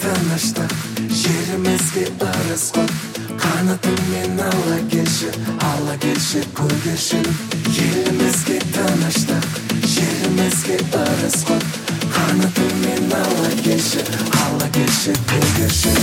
тыныштық, жерімізге ырыс құт. Қанатыңмен ала келші көгершін. Елімізге тыныштық, жерімізге ырыс құт. Қанатыңмен ала келші көгершін.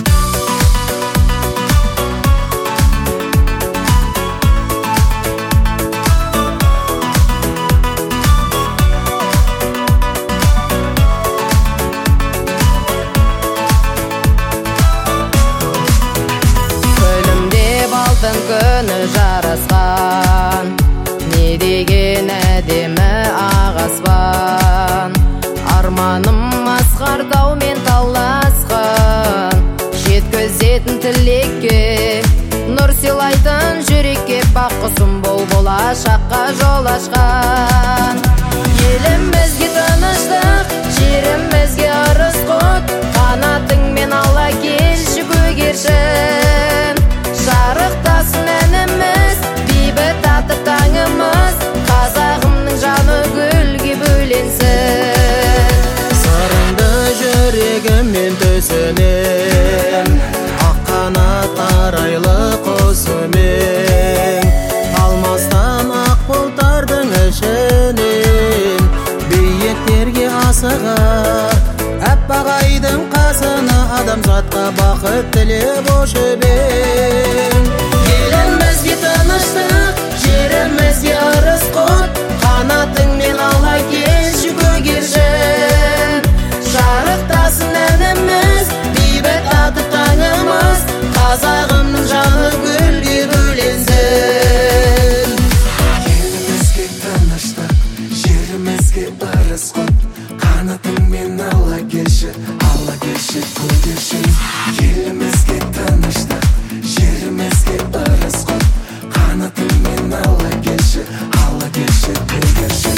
Күні жарасқан, не деген әдемі ағаспан. Арманым асқар таумен таласқан, жеткізетін тілекке, нұр сыйлайтын жүрекке. Бақ құсым бол болашаққа жол ашқан. Елімізге тыныштық, жерімізге ырыс құт. Қанатыңмен ала келші көгершін. Жарықтасын әніміз, бейбіт татып таңымыз. Қазағымның жаны гүлге бөленсін. Сырыңды жүрегіммен төсінем, ақ қанат арайлы құсымен. Алмастан ақ бұлттардың ішінен, биіктерге асығар. Аппақ айдың қасына адамзатқа бақыт тілеп өшібен. Елімізге тыныштық, жерімізге ырыс құт. Қанатыңмен ала келші көгершін. Жарықтасын әніміз, бейбіт татып таңымыз. Қазағымның жаны гүлге бөленсін. Елімізге тыныштық, жерімізге ырыс құт. Қанатыңмен ала келші көгершін. Елімізге тыныштық, жерімізге ырыс құт. Қанатыңмен ала келші көгершін.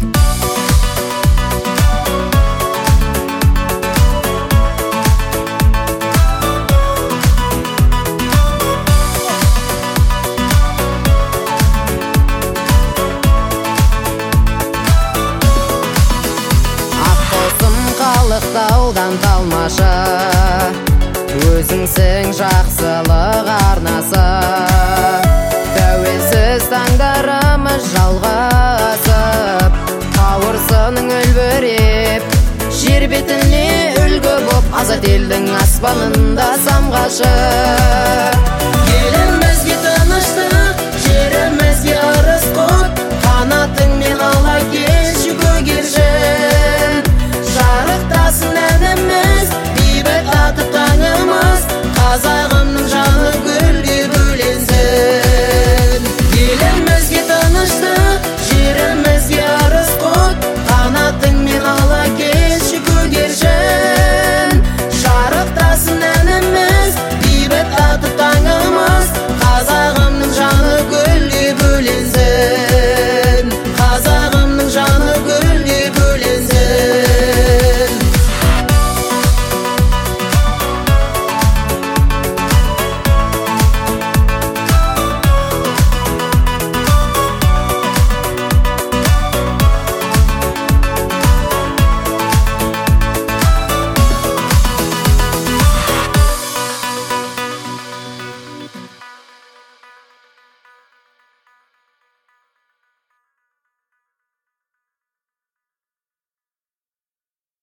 Қалықтаудан талмашы, өзіңсің жақсылық арнасы. Тәуелсіз таңдарымыз жалғасып, қауырсының үлбіреп, жер бетіне үлгі боп, азат елдің аспанында самғашы.